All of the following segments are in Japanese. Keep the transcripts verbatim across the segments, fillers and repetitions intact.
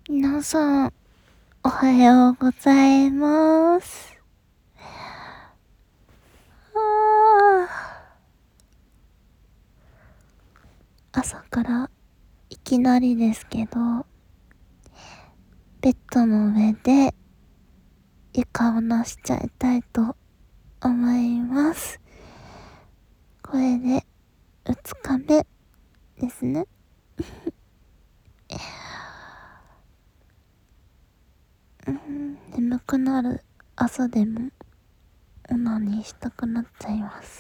皆さん、おはようございます。朝からいきなりですけど、ベッドの上で床をなしちゃいたいと思います。これでふつかめですね。うん、眠くなる朝でもオナニーしたくなっちゃいます。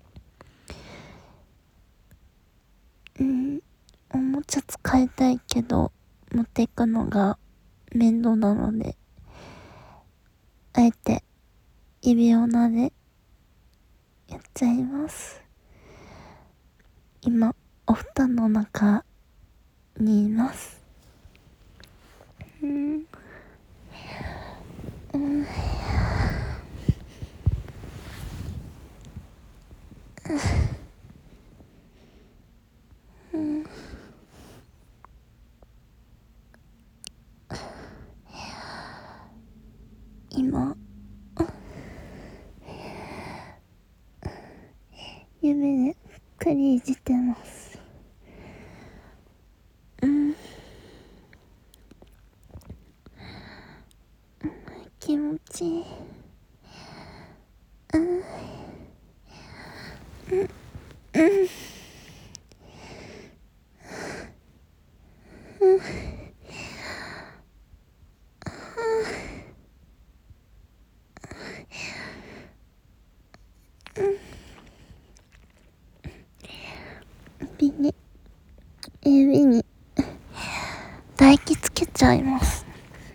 うん、おもちゃ使いたいけど持っていくのが面倒なので、あえて指輪でやっちゃいます。今お布団の中にいます。うんうんうん今夢でクリいじってます。うん気持ちいい。うんうんうんうん指に指に唾液つけちゃいます。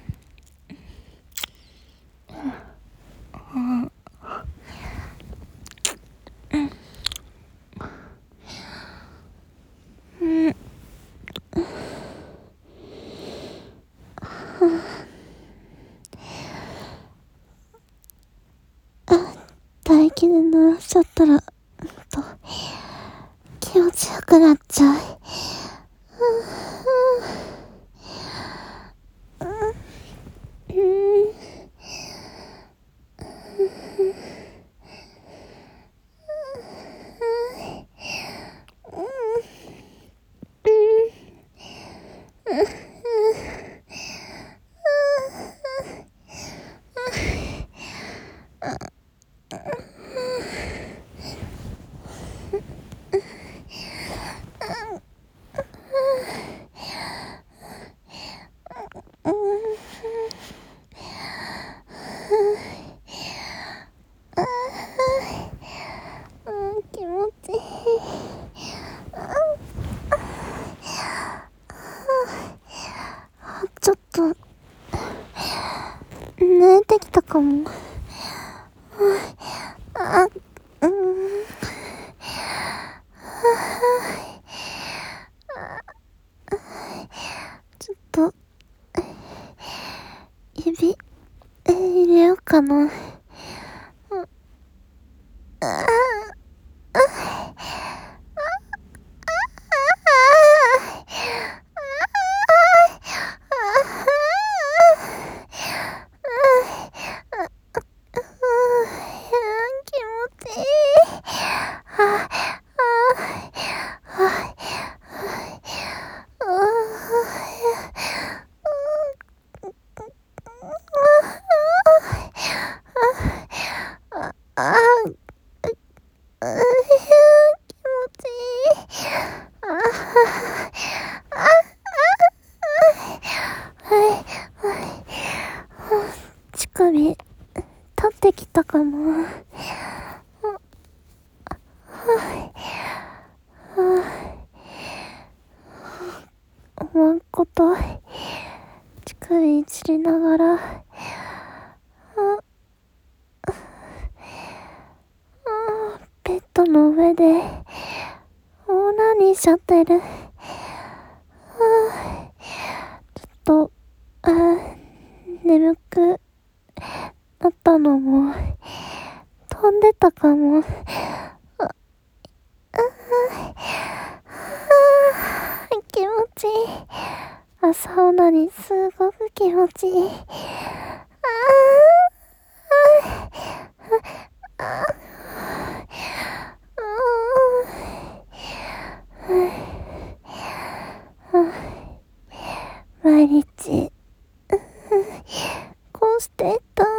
うんうん唾液で濡らしちゃったらと気持ちよくなっちゃう。うんうん気持ちいい。ちょっと寝てきたかも。あ、うん。ちょっと指入れようかな。気持ちいい。ああ気持ちいい。あ乳首立ってきたかも。おまんこと乳首いじりながらベッドの上でオナニーしちゃってる。ちょっと眠くなったのも飛んでたかも。気持ちいい。 朝オナにすごく気持ちいい。あああ毎日こうしていたい。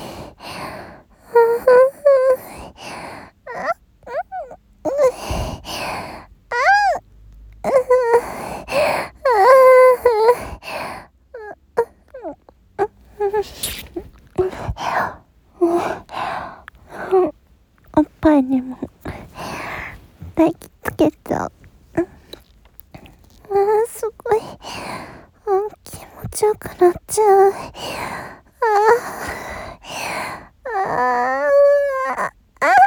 おっぱいにも抱きつけちゃう。あーすごい、うん、気持ちよくなっちゃう。あーあーあ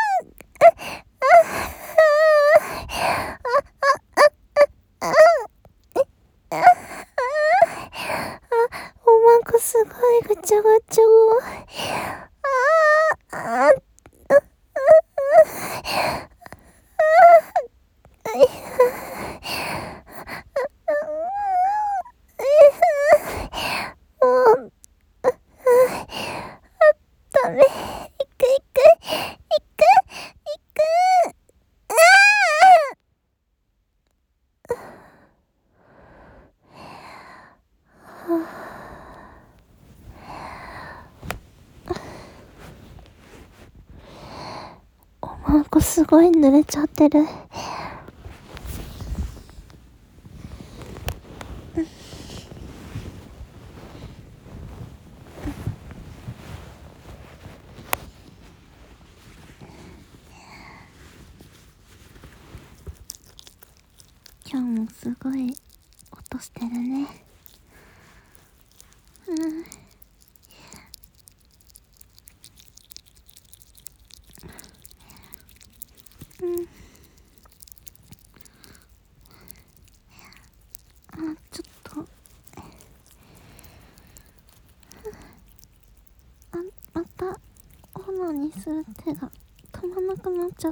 おまんこすごいぐちゃぐちゃ。あーあーダメ。行く行く行く行く。あおまんこすごい濡れちゃってる。今日もすごい音してるね。うんうんあ、ちょっとあ、またオナにする手が止まんなくなっちゃった。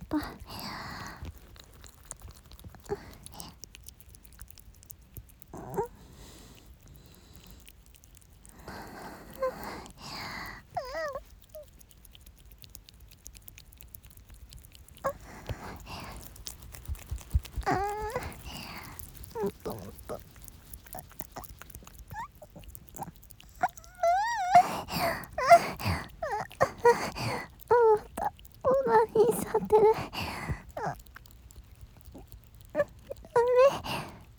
もっともっと。あ、またオナにさってる。あ、ダメ。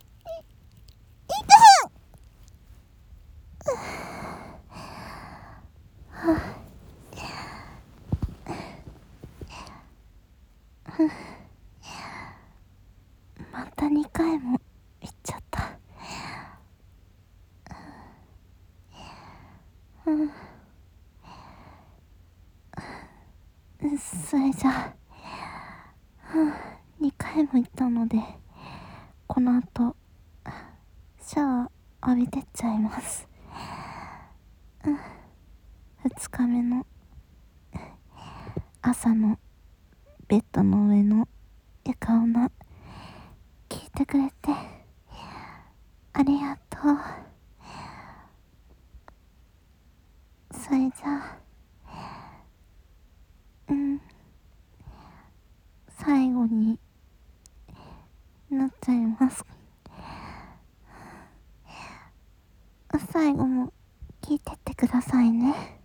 またにかいも行っちゃった。うんそれじゃあ、にかいも行ったのでこの後シャワー浴びてっちゃいます。ふつかめの朝のベッドの上の床女聞いてくれてありがとう。それじゃあ、うん最後になっちゃいます。最後も聞いてってくださいね。